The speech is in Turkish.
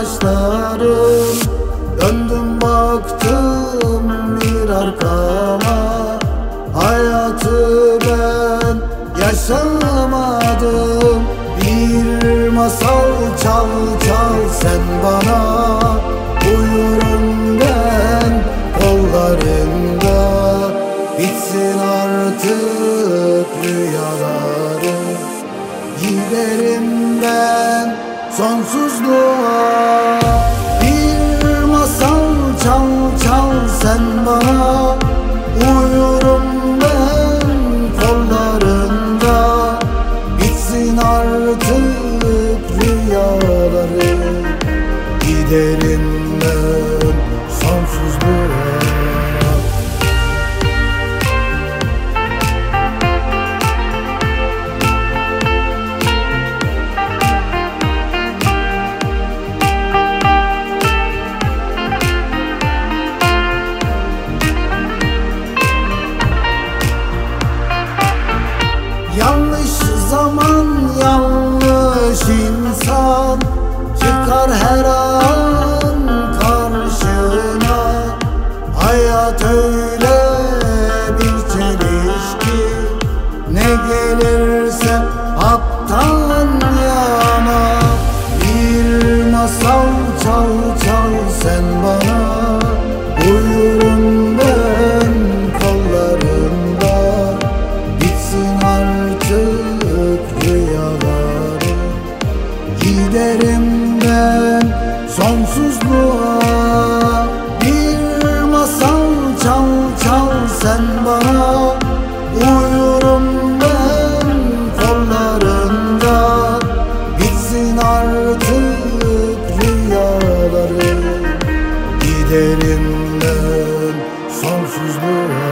yaşlarım. Döndüm baktım bir arkama, hayatı ben yaşamadım. Bir masal çal çal sen bana, uyurum ben kollarında. Bitsin artık rüyalarım, giderim ben sonsuzluğa. Bir masal çal çal sen bana, uyurum ben kollarında. Bitsin artık rüyalarım, giderim ben sonsuzluğa. Yanlış zaman, yanlış insan çıkar her an karşına. Hayat öyle bir çelişki, ne gelirse haktan yana. Bir masal çal çal sen bana, uyurum ben kollarında. Bitsin artık rüyalarım, giderim ben sonsuzluğa. Bir masal çal çal sen bana, uyurum ben kollarında. Bitsin artık rüyalarım, giderim ben sonsuzluğa.